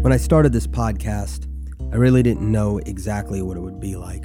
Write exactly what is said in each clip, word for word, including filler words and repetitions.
When I started this podcast, I really didn't know exactly what it would be like.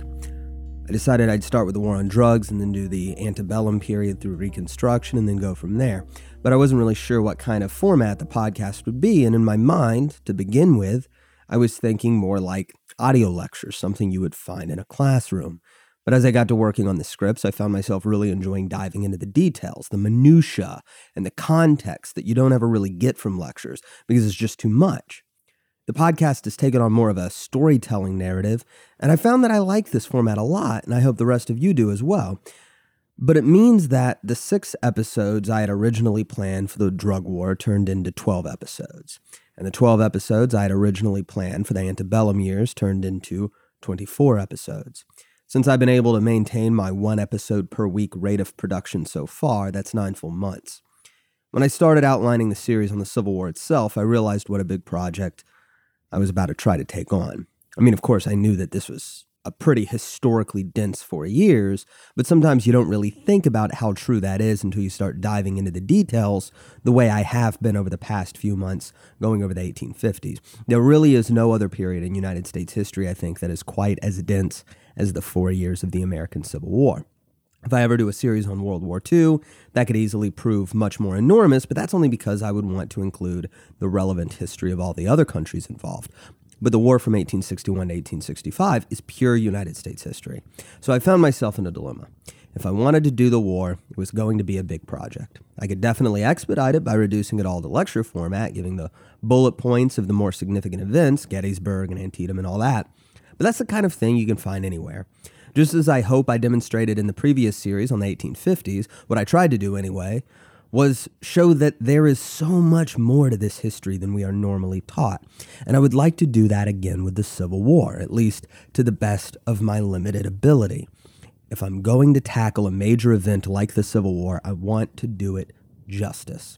I decided I'd start with the war on drugs and then do the antebellum period through Reconstruction and then go from there. But I wasn't really sure what kind of format the podcast would be, and in my mind, to begin with, I was thinking more like audio lectures, something you would find in a classroom. But as I got to working on the scripts, I found myself really enjoying diving into the details, the minutia, and the context that you don't ever really get from lectures because it's just too much. The podcast has taken on more of a storytelling narrative, and I found that I like this format a lot, and I hope the rest of you do as well. But it means that the six episodes I had originally planned for the drug war turned into twelve episodes, and the twelve episodes I had originally planned for the antebellum years turned into twenty-four episodes. Since I've been able to maintain my one episode per week rate of production so far, that's nine full months. When I started outlining the series on the Civil War itself, I realized what a big project I was about to try to take on. I mean, of course, I knew that this was a pretty historically dense four years, but sometimes you don't really think about how true that is until you start diving into the details the way I have been over the past few months going over the eighteen fifties. There really is no other period in United States history, I think, that is quite as dense as the four years of the American Civil War. If I ever do a series on World War Two, that could easily prove much more enormous, but that's only because I would want to include the relevant history of all the other countries involved. But the war from eighteen sixty-one to eighteen sixty-five is pure United States history. So I found myself in a dilemma. If I wanted to do the war, it was going to be a big project. I could definitely expedite it by reducing it all to lecture format, giving the bullet points of the more significant events, Gettysburg and Antietam and all that. But that's the kind of thing you can find anywhere. Just as I hope I demonstrated in the previous series on the eighteen fifties, what I tried to do anyway, was show that there is so much more to this history than we are normally taught. And I would like to do that again with the Civil War, at least to the best of my limited ability. If I'm going to tackle a major event like the Civil War, I want to do it justice.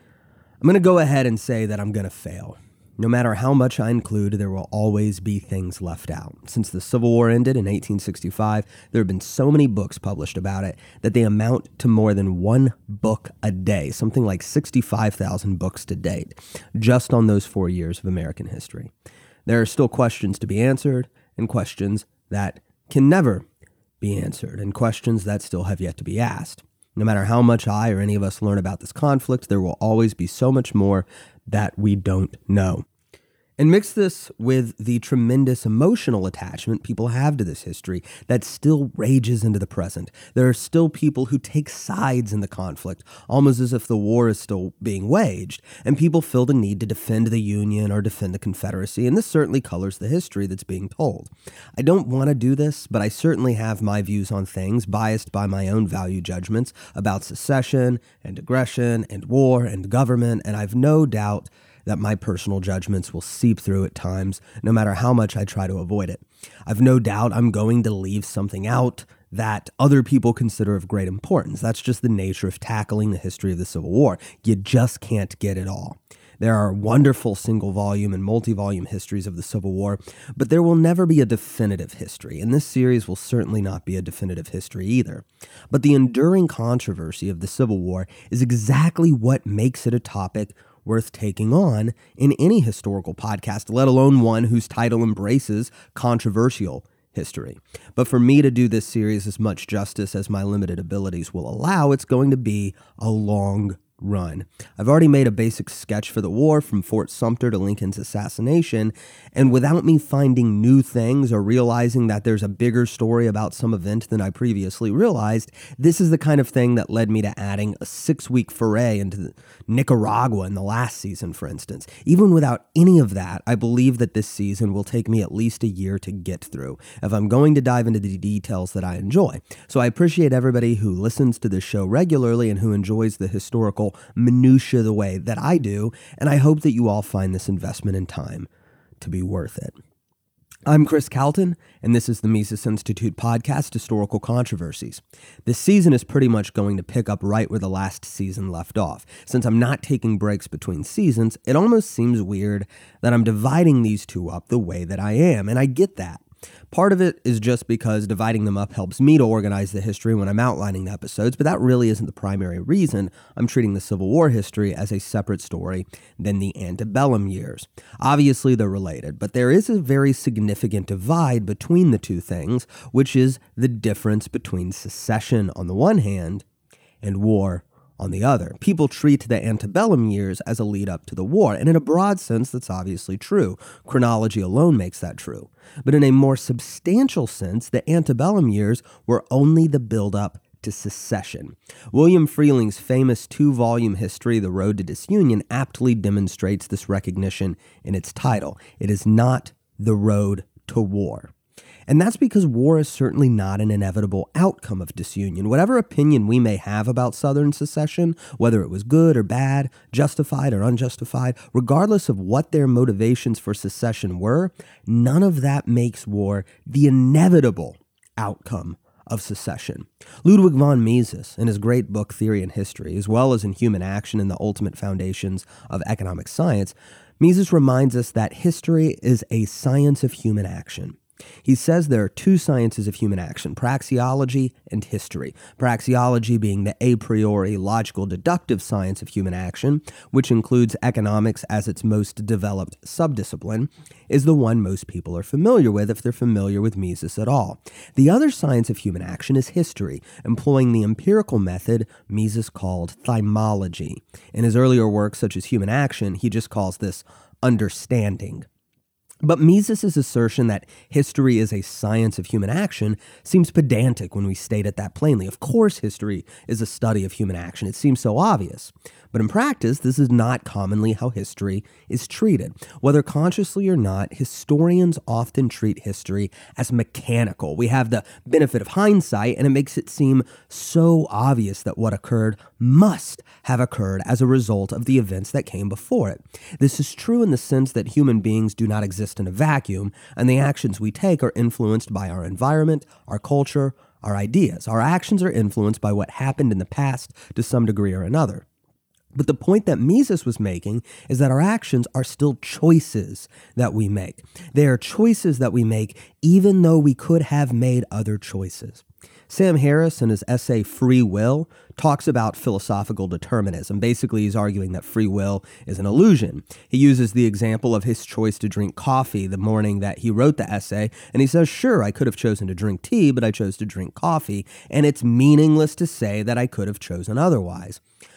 I'm going to go ahead and say that I'm going to fail. No matter how much I include, there will always be things left out. Since the Civil War ended in eighteen sixty-five, there have been so many books published about it that they amount to more than one book a day, something like sixty-five thousand books to date, just on those four years of American history. There are still questions to be answered, and questions that can never be answered, and questions that still have yet to be asked. No matter how much I or any of us learn about this conflict, there will always be so much more that we don't know. And mix this with the tremendous emotional attachment people have to this history that still rages into the present. There are still people who take sides in the conflict, almost as if the war is still being waged, and people feel the need to defend the Union or defend the Confederacy, and this certainly colors the history that's being told. I don't want to do this, but I certainly have my views on things, biased by my own value judgments about secession and aggression and war and government, and I've no doubt that my personal judgments will seep through at times, no matter how much I try to avoid it. I've no doubt I'm going to leave something out that other people consider of great importance. That's just the nature of tackling the history of the Civil War. You just can't get it all. There are wonderful single-volume and multi-volume histories of the Civil War, but there will never be a definitive history, and this series will certainly not be a definitive history either. But the enduring controversy of the Civil War is exactly what makes it a topic worth taking on in any historical podcast, let alone one whose title embraces controversial history. But for me to do this series as much justice as my limited abilities will allow, it's going to be a long run. I've already made a basic sketch for the war from Fort Sumter to Lincoln's assassination, and without me finding new things or realizing that there's a bigger story about some event than I previously realized, this is the kind of thing that led me to adding a six-week foray into Nicaragua in the last season, for instance. Even without any of that, I believe that this season will take me at least a year to get through, if I'm going to dive into the details that I enjoy. So I appreciate everybody who listens to this show regularly and who enjoys the historical minutia the way that I do, and I hope that you all find this investment in time to be worth it. I'm Chris Calton, and this is the Mises Institute podcast, Historical Controversies. This season is pretty much going to pick up right where the last season left off. Since I'm not taking breaks between seasons, it almost seems weird that I'm dividing these two up the way that I am, and I get that. Part of it is just because dividing them up helps me to organize the history when I'm outlining the episodes, but that really isn't the primary reason I'm treating the Civil War history as a separate story than the antebellum years. Obviously, they're related, but there is a very significant divide between the two things, which is the difference between secession on the one hand and war on the other. People treat the antebellum years as a lead up to the war, and in a broad sense, that's obviously true. Chronology alone makes that true. But in a more substantial sense, the antebellum years were only the build-up to secession. William Freeling's famous two-volume history, The Road to Disunion, aptly demonstrates this recognition in its title. It is not the road to war. And that's because war is certainly not an inevitable outcome of disunion. Whatever opinion we may have about Southern secession, whether it was good or bad, justified or unjustified, regardless of what their motivations for secession were, none of that makes war the inevitable outcome of secession. Ludwig von Mises, in his great book Theory and History, as well as in Human Action and the Ultimate Foundations of Economic Science, Mises reminds us that history is a science of human action. He says there are two sciences of human action, praxeology and history. Praxeology being the a priori logical deductive science of human action, which includes economics as its most developed subdiscipline, is the one most people are familiar with if they're familiar with Mises at all. The other science of human action is history, employing the empirical method Mises called thymology. In his earlier works, such as Human Action, he just calls this understanding. But Mises' assertion that history is a science of human action seems pedantic when we state it that plainly. Of course history is a study of human action. It seems so obvious. But in practice, this is not commonly how history is treated. Whether consciously or not, historians often treat history as mechanical. We have the benefit of hindsight, and it makes it seem so obvious that what occurred must have occurred as a result of the events that came before it. This is true in the sense that human beings do not exist in a vacuum, and the actions we take are influenced by our environment, our culture, our ideas. Our actions are influenced by what happened in the past to some degree or another. But the point that Mises was making is that our actions are still choices that we make. They are choices that we make even though we could have made other choices. Sam Harris, in his essay Free Will, talks about philosophical determinism. Basically, he's arguing that free will is an illusion. He uses the example of his choice to drink coffee the morning that he wrote the essay, and he says, sure, I could have chosen to drink tea, but I chose to drink coffee, and it's meaningless to say that I could have chosen otherwise.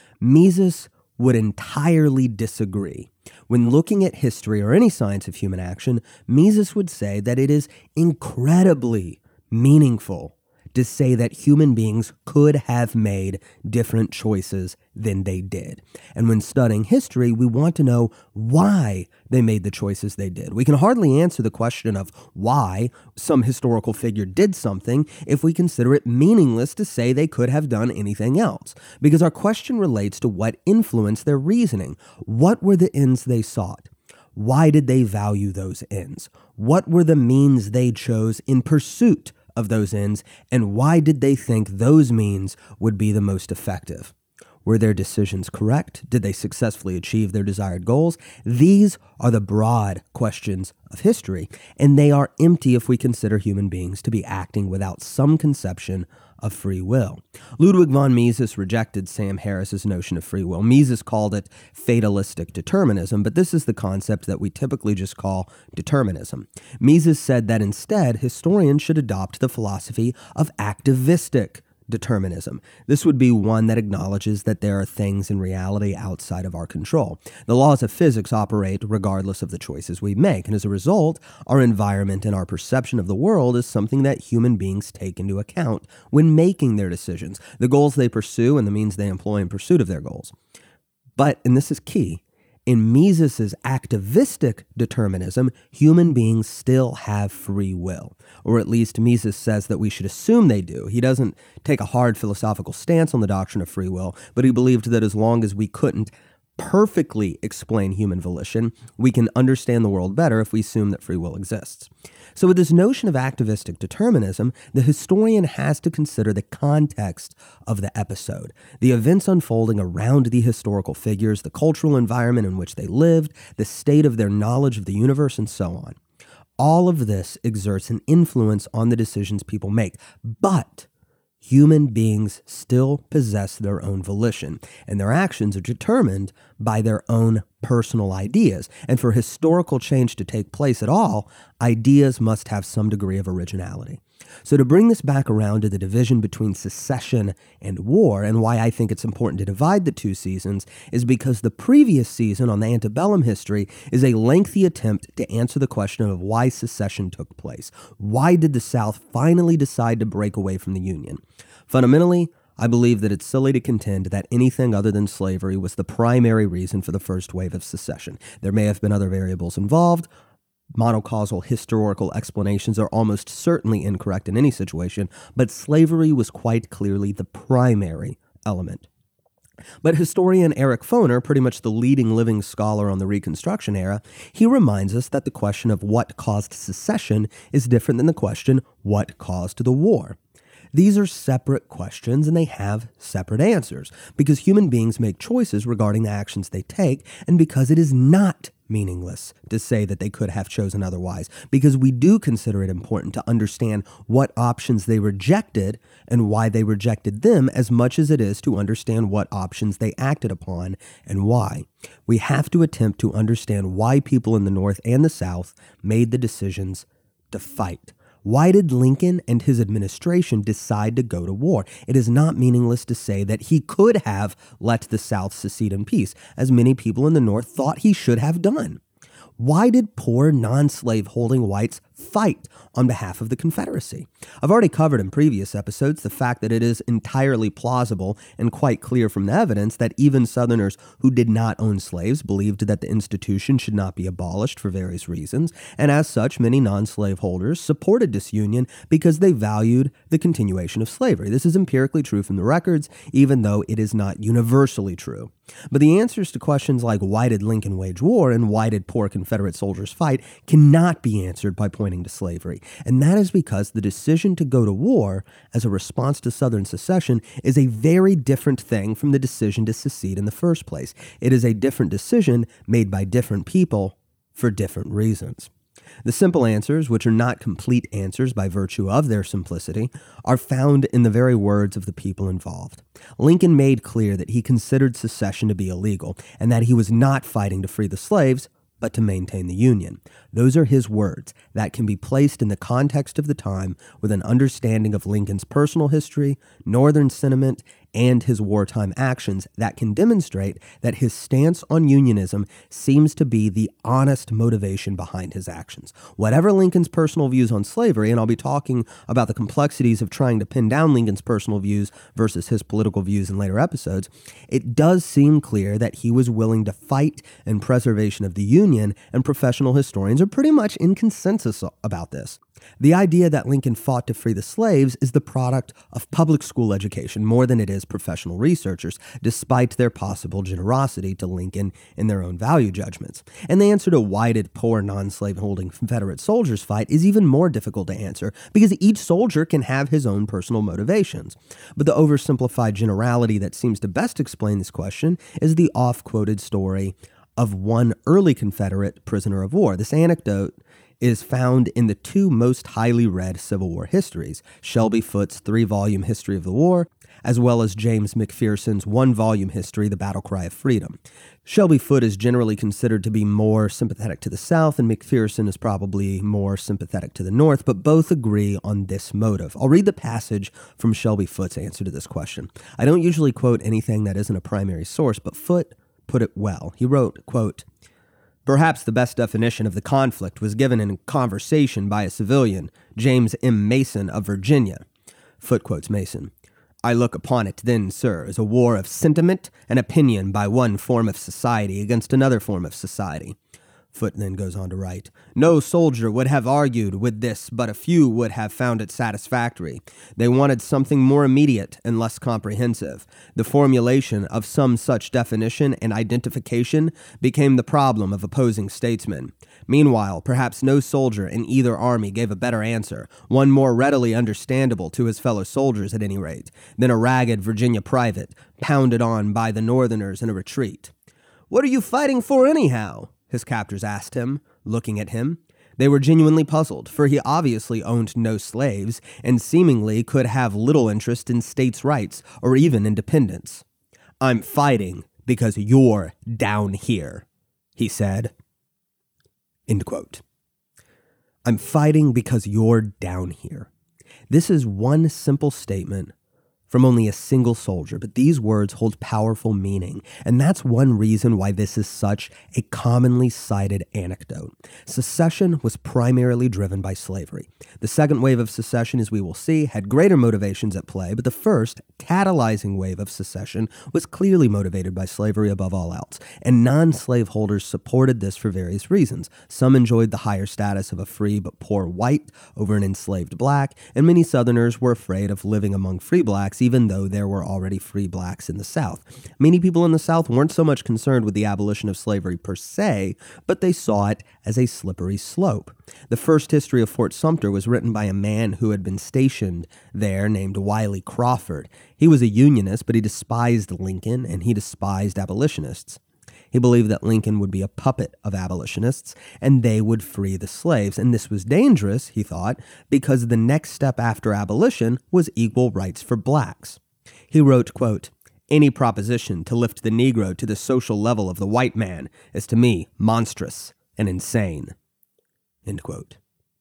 Mises would entirely disagree. When looking at history or any science of human action, Mises would say that it is incredibly meaningful to say that human beings could have made different choices than they did. And when studying history, we want to know why they made the choices they did. We can hardly answer the question of why some historical figure did something if we consider it meaningless to say they could have done anything else, because our question relates to what influenced their reasoning. What were the ends they sought? Why did they value those ends? What were the means they chose in pursuit of those ends, and why did they think those means would be the most effective? Were their decisions correct? Did they successfully achieve their desired goals? These are the broad questions of history, and they are empty if we consider human beings to be acting without some conception of free will. Ludwig von Mises rejected Sam Harris's notion of free will. Mises called it fatalistic determinism, but this is the concept that we typically just call determinism. Mises said that instead, historians should adopt the philosophy of activistic determinism. This would be one that acknowledges that there are things in reality outside of our control. The laws of physics operate regardless of the choices we make, and as a result, our environment and our perception of the world is something that human beings take into account when making their decisions, the goals they pursue and the means they employ in pursuit of their goals. But, and this is key, in Mises' activistic determinism, human beings still have free will, or at least Mises says that we should assume they do. He doesn't take a hard philosophical stance on the doctrine of free will, but he believed that as long as we couldn't perfectly explain human volition, we can understand the world better if we assume that free will exists. So with this notion of activistic determinism, the historian has to consider the context of the episode, the events unfolding around the historical figures, the cultural environment in which they lived, the state of their knowledge of the universe, and so on. All of this exerts an influence on the decisions people make, but human beings still possess their own volition, and their actions are determined by their own personal ideas. And for historical change to take place at all, ideas must have some degree of originality. So to bring this back around to the division between secession and war, and why I think it's important to divide the two seasons, is because the previous season on the antebellum history is a lengthy attempt to answer the question of why secession took place. Why did the South finally decide to break away from the Union? Fundamentally, I believe that it's silly to contend that anything other than slavery was the primary reason for the first wave of secession. There may have been other variables involved. Monocausal historical explanations are almost certainly incorrect in any situation, but slavery was quite clearly the primary element. But historian Eric Foner, pretty much the leading living scholar on the Reconstruction era, he reminds us that the question of what caused secession is different than the question, what caused the war? These are separate questions and they have separate answers because human beings make choices regarding the actions they take and because it is not meaningless to say that they could have chosen otherwise, because we do consider it important to understand what options they rejected and why they rejected them as much as it is to understand what options they acted upon and why. We have to attempt to understand why people in the North and the South made the decisions to fight. Why did Lincoln and his administration decide to go to war? It is not meaningless to say that he could have let the South secede in peace, as many people in the North thought he should have done. Why did poor non-slave-holding whites fight on behalf of the Confederacy? I've already covered in previous episodes the fact that it is entirely plausible and quite clear from the evidence that even Southerners who did not own slaves believed that the institution should not be abolished for various reasons, and as such, many non-slave holders supported disunion because they valued the continuation of slavery. This is empirically true from the records, even though it is not universally true. But the answers to questions like why did Lincoln wage war and why did poor Confederate soldiers fight cannot be answered by pointing to slavery. And that is because the decision to go to war as a response to Southern secession is a very different thing from the decision to secede in the first place. It is a different decision made by different people for different reasons. The simple answers, which are not complete answers by virtue of their simplicity, are found in the very words of the people involved. Lincoln made clear that he considered secession to be illegal and that he was not fighting to free the slaves, but to maintain the Union. Those are his words that can be placed in the context of the time with an understanding of Lincoln's personal history, Northern sentiment, and his wartime actions that can demonstrate that his stance on unionism seems to be the honest motivation behind his actions. Whatever Lincoln's personal views on slavery, and I'll be talking about the complexities of trying to pin down Lincoln's personal views versus his political views in later episodes, it does seem clear that he was willing to fight in preservation of the Union, and professional historians are pretty much in consensus about this. The idea that Lincoln fought to free the slaves is the product of public school education more than it is professional researchers, despite their possible generosity to Lincoln in their own value judgments. And the answer to why did poor non-slave-holding Confederate soldiers fight is even more difficult to answer, because each soldier can have his own personal motivations. But the oversimplified generality that seems to best explain this question is the oft-quoted story of one early Confederate prisoner of war. This anecdote is found in the two most highly read Civil War histories, Shelby Foote's three-volume History of the War, as well as James McPherson's one-volume history, The Battle Cry of Freedom. Shelby Foote is generally considered to be more sympathetic to the South, and McPherson is probably more sympathetic to the North, but both agree on this motive. I'll read the passage from Shelby Foote's answer to this question. I don't usually quote anything that isn't a primary source, but Foote put it well. He wrote, quote, "Perhaps the best definition of the conflict was given in conversation by a civilian, James M. Mason of Virginia." Foote quotes Mason. "I look upon it then, sir, as a war of sentiment and opinion by one form of society against another form of society." Foote then goes on to write, "No soldier would have argued with this, but a few would have found it satisfactory. They wanted something more immediate and less comprehensive. The formulation of some such definition and identification became the problem of opposing statesmen. Meanwhile, perhaps no soldier in either army gave a better answer, one more readily understandable to his fellow soldiers at any rate, than a ragged Virginia private, pounded on by the Northerners in a retreat. 'What are you fighting for anyhow?' his captors asked him, looking at him. They were genuinely puzzled, for he obviously owned no slaves and seemingly could have little interest in states' rights or even independence. "I'm fighting because you're down here," he said. End quote. I'm fighting because you're down here. This is one simple statement from only a single soldier, but these words hold powerful meaning, and that's one reason why this is such a commonly cited anecdote. Secession was primarily driven by slavery. The second wave of secession, as we will see, had greater motivations at play, but the first, catalyzing wave of secession was clearly motivated by slavery above all else, and non-slaveholders supported this for various reasons. Some enjoyed the higher status of a free but poor white over an enslaved black, and many Southerners were afraid of living among free blacks, even though there were already free blacks in the South. Many people in the South weren't so much concerned with the abolition of slavery per se, but they saw it as a slippery slope. The first history of Fort Sumter was written by a man who had been stationed there named Wiley Crawford. He was a Unionist, but he despised Lincoln and he despised abolitionists. He believed that Lincoln would be a puppet of abolitionists and they would free the slaves. And this was dangerous, he thought, because the next step after abolition was equal rights for blacks. He wrote, quote, "Any proposition to lift the Negro to the social level of the white man is to me monstrous and insane." End quote.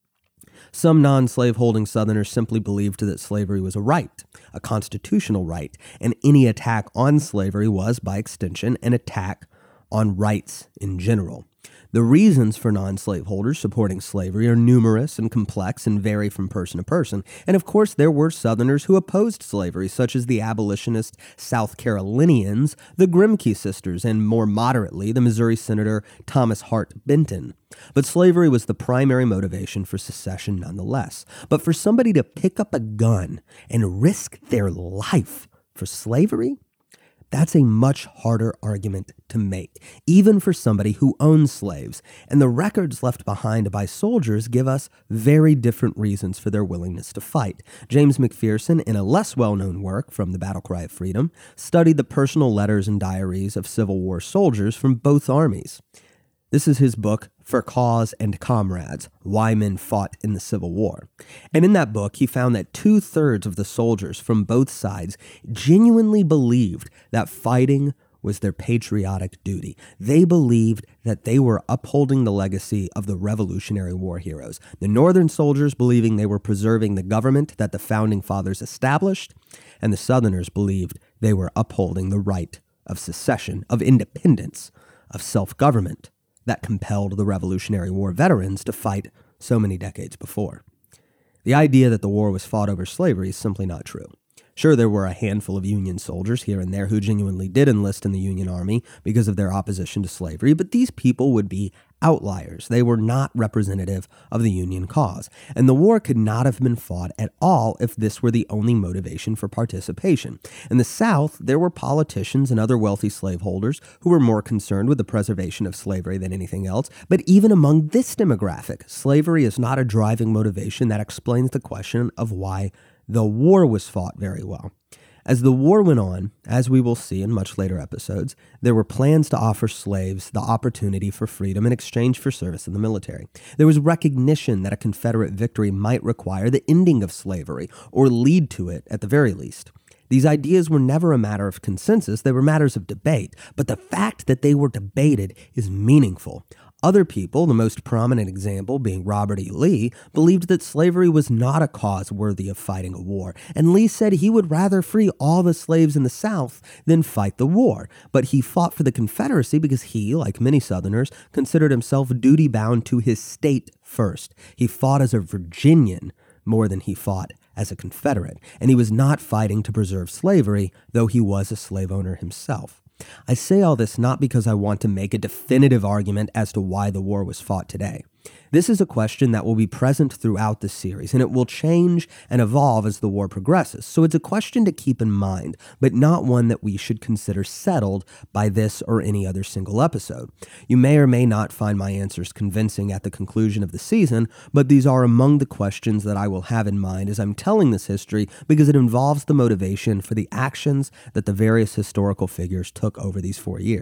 Some non-slaveholding Southerners simply believed that slavery was a right, a constitutional right, and any attack on slavery was, by extension, an attack on rights in general. The reasons for non-slaveholders supporting slavery are numerous and complex and vary from person to person. And of course, there were Southerners who opposed slavery, such as the abolitionist South Carolinians, the Grimke sisters, and more moderately, the Missouri Senator Thomas Hart Benton. But slavery was the primary motivation for secession nonetheless. But for somebody to pick up a gun and risk their life for slavery, that's a much harder argument to make, even for somebody who owns slaves. And the records left behind by soldiers give us very different reasons for their willingness to fight. James McPherson, in a less well-known work from the Battle Cry of Freedom, studied the personal letters and diaries of Civil War soldiers from both armies. This is his book, For Cause and Comrades, Why Men Fought in the Civil War. And in that book, he found that two-thirds of the soldiers from both sides genuinely believed that fighting was their patriotic duty. They believed that they were upholding the legacy of the Revolutionary War heroes. The Northern soldiers believing they were preserving the government that the Founding Fathers established, and the Southerners believed they were upholding the right of secession, of independence, of self-government that compelled the Revolutionary War veterans to fight so many decades before. The idea that the war was fought over slavery is simply not true. Sure, there were a handful of Union soldiers here and there who genuinely did enlist in the Union Army because of their opposition to slavery, but these people would be outliers. They were not representative of the Union cause, and the war could not have been fought at all if this were the only motivation for participation. In the South, there were politicians and other wealthy slaveholders who were more concerned with the preservation of slavery than anything else, but even among this demographic, slavery is not a driving motivation that explains the question of why the war was fought very well. As the war went on, as we will see in much later episodes, there were plans to offer slaves the opportunity for freedom in exchange for service in the military. There was recognition that a Confederate victory might require the ending of slavery, or lead to it at the very least. These ideas were never a matter of consensus, they were matters of debate, but the fact that they were debated is meaningful. Other people, the most prominent example being Robert E. Lee, believed that slavery was not a cause worthy of fighting a war, and Lee said he would rather free all the slaves in the South than fight the war. But he fought for the Confederacy because he, like many Southerners, considered himself duty-bound to his state first. He fought as a Virginian more than he fought as a Confederate, and he was not fighting to preserve slavery, though he was a slave owner himself. I say all this not because I want to make a definitive argument as to why the war was fought today. This is a question that will be present throughout the series, and it will change and evolve as the war progresses. So it's a question to keep in mind, but not one that we should consider settled by this or any other single episode. You may or may not find my answers convincing at the conclusion of the season, but these are among the questions that I will have in mind as I'm telling this history because it involves the motivation for the actions that the various historical figures took over these four years.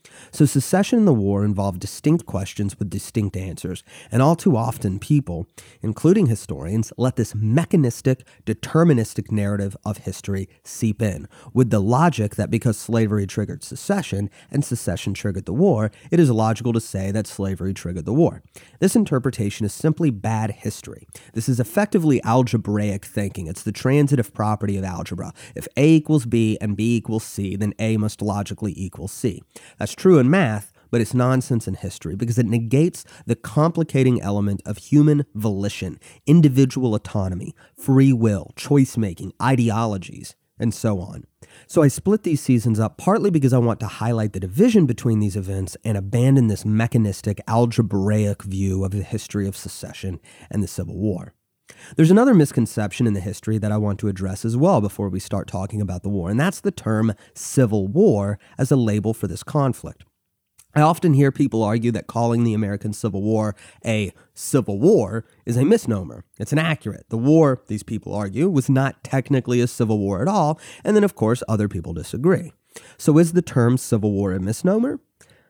So secession and the war involve distinct questions with distinct answers, and all too often people, including historians, let this mechanistic, deterministic narrative of history seep in, with the logic that because slavery triggered secession and secession triggered the war, it is logical to say that slavery triggered the war. This interpretation is simply bad history. This is effectively algebraic thinking. It's the transitive property of algebra. If A equals B and B equals C, then A must logically equal C. That's true in math, but it's nonsense in history because it negates the complicating element of human volition, individual autonomy, free will, choice-making, ideologies, and so on. So I split these seasons up partly because I want to highlight the division between these events and abandon this mechanistic, algebraic view of the history of secession and the Civil War. There's another misconception in the history that I want to address as well before we start talking about the war, and that's the term Civil War as a label for this conflict. I often hear people argue that calling the American Civil War a civil war is a misnomer. It's inaccurate. The war, these people argue, was not technically a civil war at all, and then of course other people disagree. So is the term Civil War a misnomer?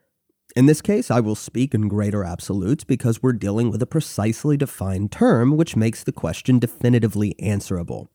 In this case, I will speak in greater absolutes because we're dealing with a precisely defined term which makes the question definitively answerable.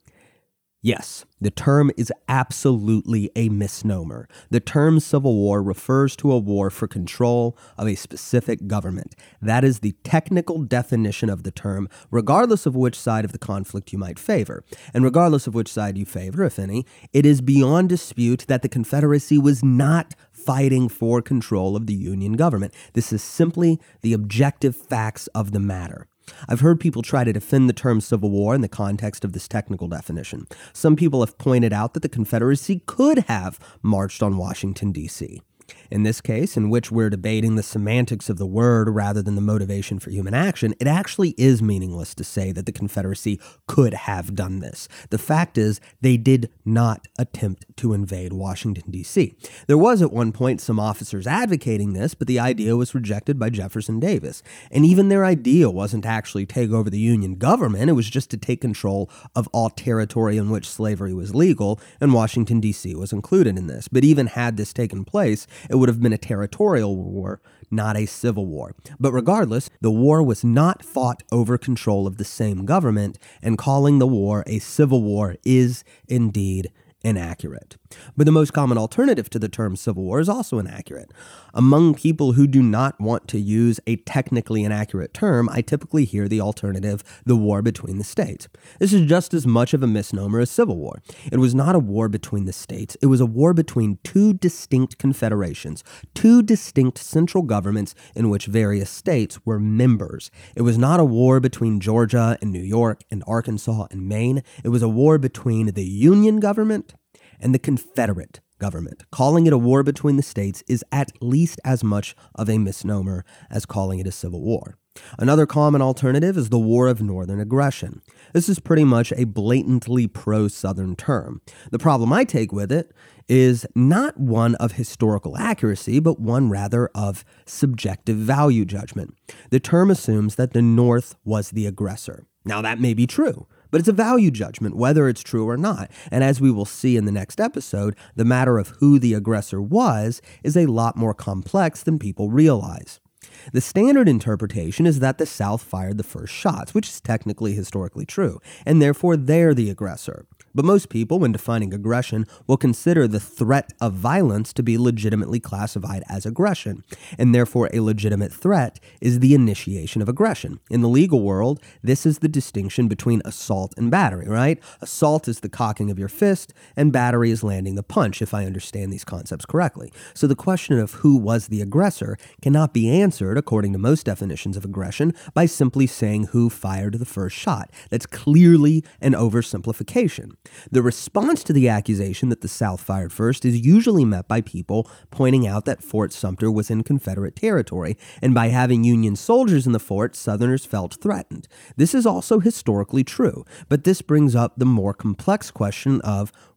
Yes, the term is absolutely a misnomer. The term Civil War refers to a war for control of a specific government. That is the technical definition of the term, regardless of which side of the conflict you might favor. And regardless of which side you favor, if any, it is beyond dispute that the Confederacy was not fighting for control of the Union government. This is simply the objective facts of the matter. I've heard people try to defend the term Civil War in the context of this technical definition. Some people have pointed out that the Confederacy could have marched on Washington, D C In this case, in which we're debating the semantics of the word rather than the motivation for human action, it actually is meaningless to say that the Confederacy could have done this. The fact is, they did not attempt to invade Washington, D C There was at one point some officers advocating this, but the idea was rejected by Jefferson Davis. And even their idea wasn't to actually take over the Union government, it was just to take control of all territory in which slavery was legal, and Washington, D C was included in this. But even had this taken place, it would have been a territorial war, not a civil war. But regardless, the war was not fought over control of the same government, and calling the war a civil war is indeed inaccurate. But the most common alternative to the term Civil War is also inaccurate. Among people who do not want to use a technically inaccurate term, I typically hear the alternative, the war between the states. This is just as much of a misnomer as Civil War. It was not a war between the states. It was a war between two distinct confederations, two distinct central governments in which various states were members. It was not a war between Georgia and New York and Arkansas and Maine. It was a war between the Union government and the Confederate government. Calling it a war between the states is at least as much of a misnomer as calling it a civil war. Another common alternative is the War of Northern Aggression. This is pretty much a blatantly pro-Southern term. The problem I take with it is not one of historical accuracy, but one rather of subjective value judgment. The term assumes that the North was the aggressor. Now, that may be true, but it's a value judgment, whether it's true or not. And as we will see in the next episode, the matter of who the aggressor was is a lot more complex than people realize. The standard interpretation is that the South fired the first shots, which is technically historically true, and therefore they're the aggressor. But most people, when defining aggression, will consider the threat of violence to be legitimately classified as aggression, and therefore a legitimate threat is the initiation of aggression. In the legal world, this is the distinction between assault and battery, right? Assault is the cocking of your fist, and battery is landing the punch, if I understand these concepts correctly. So the question of who was the aggressor cannot be answered, according to most definitions of aggression, by simply saying who fired the first shot. That's clearly an oversimplification. The response to the accusation that the South fired first is usually met by people pointing out that Fort Sumter was in Confederate territory, and by having Union soldiers in the fort, Southerners felt threatened. This is also historically true, but this brings up the more complex question of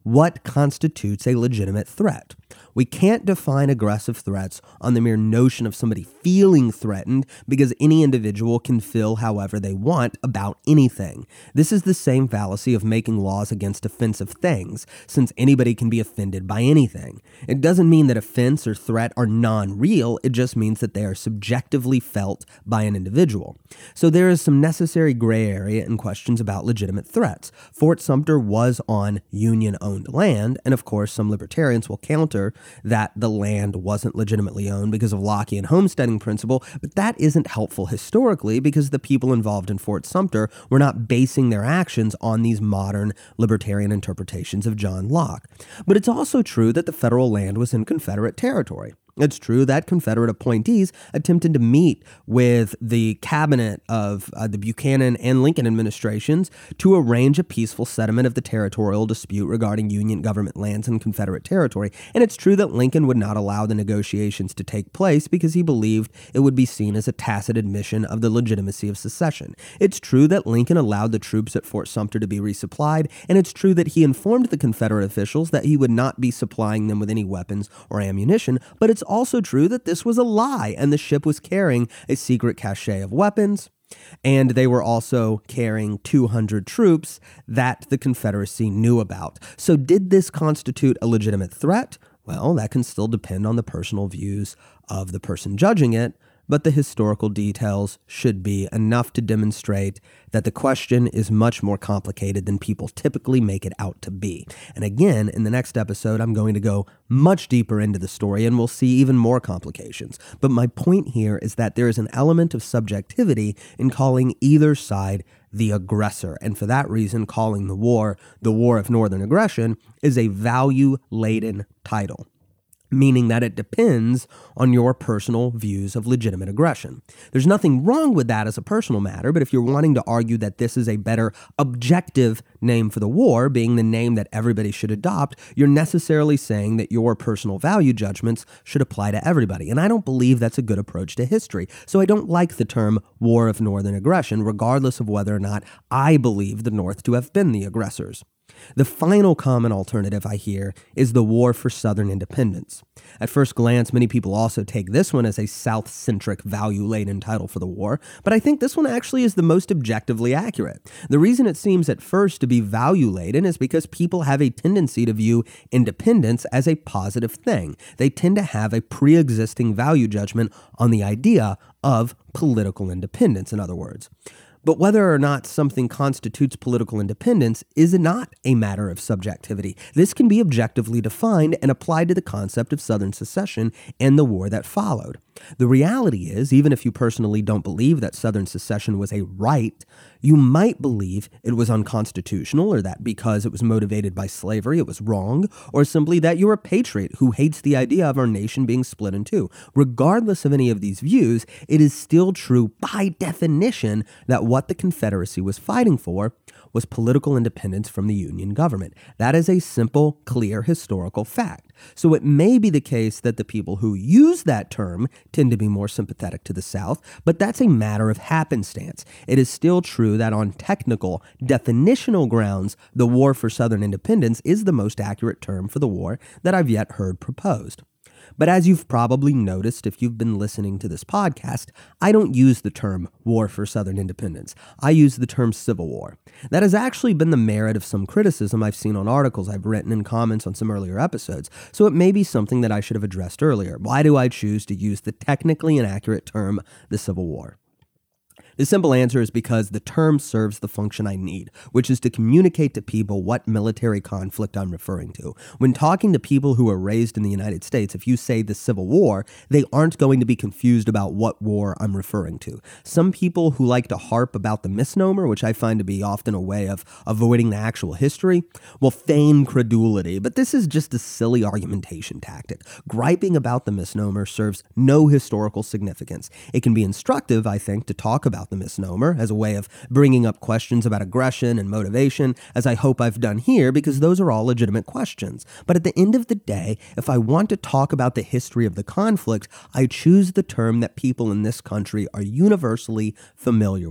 what constitutes a legitimate threat. We can't define aggressive threats on the mere notion of somebody feeling threatened because any individual can feel however they want about anything. This is the same fallacy of making laws against offensive things, since anybody can be offended by anything. It doesn't mean that offense or threat are non-real, it just means that they are subjectively felt by an individual. So there is some necessary gray area in questions about legitimate threats. Fort Sumter was on Union-owned land, and of course some libertarians will counter that the land wasn't legitimately owned because of Lockean homesteading principle, but that isn't helpful historically because the people involved in Fort Sumter were not basing their actions on these modern libertarian interpretations of John Locke. But it's also true that the federal land was in Confederate territory. It's true that Confederate appointees attempted to meet with the cabinet of uh, the Buchanan and Lincoln administrations to arrange a peaceful settlement of the territorial dispute regarding Union government lands in Confederate territory. And it's true that Lincoln would not allow the negotiations to take place because he believed it would be seen as a tacit admission of the legitimacy of secession. It's true that Lincoln allowed the troops at Fort Sumter to be resupplied, and it's true that he informed the Confederate officials that he would not be supplying them with any weapons or ammunition, but it's also true that this was a lie and the ship was carrying a secret cache of weapons, and they were also carrying two hundred troops that the Confederacy knew about. So did this constitute a legitimate threat? Well, that can still depend on the personal views of the person judging it, but the historical details should be enough to demonstrate that the question is much more complicated than people typically make it out to be. And again, in the next episode, I'm going to go much deeper into the story and we'll see even more complications. But my point here is that there is an element of subjectivity in calling either side the aggressor. And for that reason, calling the war the War of Northern Aggression is a value-laden title, meaning that it depends on your personal views of legitimate aggression. There's nothing wrong with that as a personal matter, but if you're wanting to argue that this is a better objective name for the war, being the name that everybody should adopt, you're necessarily saying that your personal value judgments should apply to everybody. And I don't believe that's a good approach to history. So I don't like the term War of Northern Aggression, regardless of whether or not I believe the North to have been the aggressors. The final common alternative I hear is the War for Southern Independence. At first glance, many people also take this one as a South-centric, value-laden title for the war, but I think this one actually is the most objectively accurate. The reason it seems at first to be value-laden is because people have a tendency to view independence as a positive thing. They tend to have a pre-existing value judgment on the idea of political independence, in other words. But whether or not something constitutes political independence is not a matter of subjectivity. This can be objectively defined and applied to the concept of Southern secession and the war that followed. The reality is, even if you personally don't believe that Southern secession was a right, you might believe it was unconstitutional, or that because it was motivated by slavery it was wrong, or simply that you're a patriot who hates the idea of our nation being split in two. Regardless of any of these views, it is still true by definition that what the Confederacy was fighting for was political independence from the Union government. That is a simple, clear historical fact. So it may be the case that the people who use that term tend to be more sympathetic to the South, but that's a matter of happenstance. It is still true that on technical, definitional grounds, the War for Southern Independence is the most accurate term for the war that I've yet heard proposed. But as you've probably noticed if you've been listening to this podcast, I don't use the term War for Southern Independence. I use the term Civil War. That has actually been the merit of some criticism I've seen on articles I've written and comments on some earlier episodes, so it may be something that I should have addressed earlier. Why do I choose to use the technically inaccurate term, the Civil War? The simple answer is because the term serves the function I need, which is to communicate to people what military conflict I'm referring to. When talking to people who are raised in the United States, if you say the Civil War, they aren't going to be confused about what war I'm referring to. Some people who like to harp about the misnomer, which I find to be often a way of avoiding the actual history, will feign credulity, but this is just a silly argumentation tactic. Griping about the misnomer serves no historical significance. It can be instructive, I think, to talk about the misnomer as a way of bringing up questions about aggression and motivation, as I hope I've done here, because those are all legitimate questions. But at the end of the day, if I want to talk about the history of the conflict, I choose the term that people in this country are universally familiar with.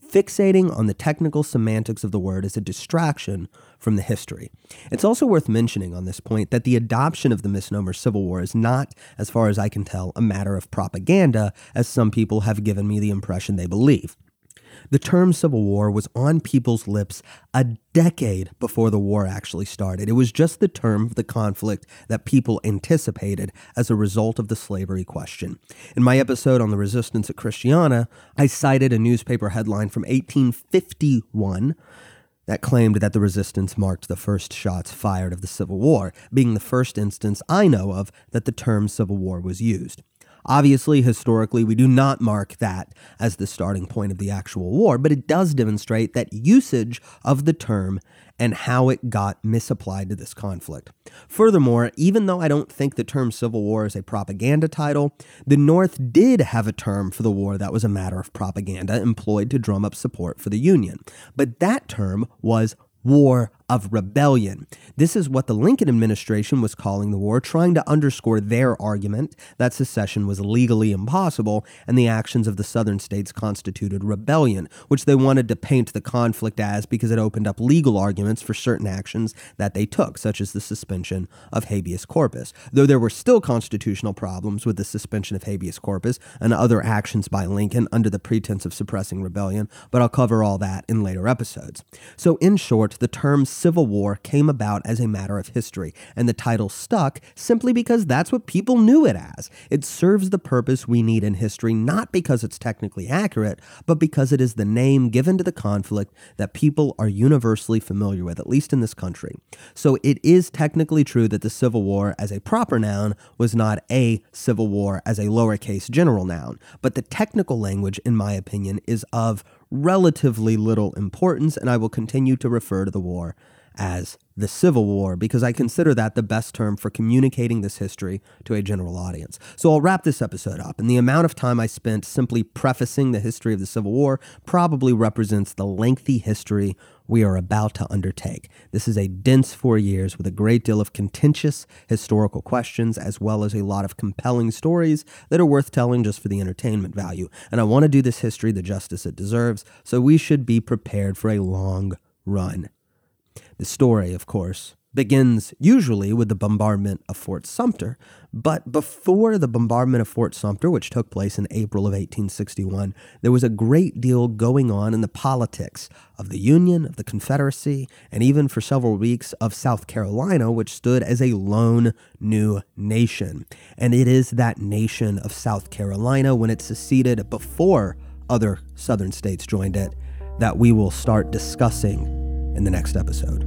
Fixating on the technical semantics of the word is a distraction from the history. It's also worth mentioning on this point that the adoption of the misnomer Civil War is not, as far as I can tell, a matter of propaganda, as some people have given me the impression they believe. The term Civil War was on people's lips a decade before the war actually started. It was just the term of the conflict that people anticipated as a result of the slavery question. In my episode on the resistance at Christiana, I cited a newspaper headline from eighteen fifty-one that claimed that the resistance marked the first shots fired of the Civil War, being the first instance I know of that the term Civil War was used. Obviously, historically, we do not mark that as the starting point of the actual war, but it does demonstrate that usage of the term and how it got misapplied to this conflict. Furthermore, even though I don't think the term Civil War is a propaganda title, the North did have a term for the war that was a matter of propaganda employed to drum up support for the Union. But that term was War of Rebellion. This is what the Lincoln administration was calling the war, trying to underscore their argument that secession was legally impossible and the actions of the southern states constituted rebellion, which they wanted to paint the conflict as because it opened up legal arguments for certain actions that they took, such as the suspension of habeas corpus. Though there were still constitutional problems with the suspension of habeas corpus and other actions by Lincoln under the pretense of suppressing rebellion, but I'll cover all that in later episodes. So in short, the term Civil War came about as a matter of history, and the title stuck simply because that's what people knew it as. It serves the purpose we need in history, not because it's technically accurate, but because it is the name given to the conflict that people are universally familiar with, at least in this country. So it is technically true that the Civil War as a proper noun was not a civil war as a lowercase general noun, but the technical language, in my opinion, is of relatively little importance, and I will continue to refer to the war as the Civil War because I consider that the best term for communicating this history to a general audience. So I'll wrap this episode up, and the amount of time I spent simply prefacing the history of the Civil War probably represents the lengthy history we are about to undertake. This is a dense four years with a great deal of contentious historical questions, as well as a lot of compelling stories that are worth telling just for the entertainment value. And I want to do this history the justice it deserves, so we should be prepared for a long run. The story, of course, begins usually with the bombardment of Fort Sumter, but before the bombardment of Fort Sumter, which took place in April of eighteen sixty-one, there was a great deal going on in the politics of the Union, of the Confederacy, and even for several weeks of South Carolina, which stood as a lone new nation. And it is that nation of South Carolina, when it seceded before other southern states joined it, that we will start discussing in the next episode.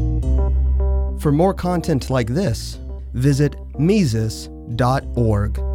For more content like this, visit Mises dot org.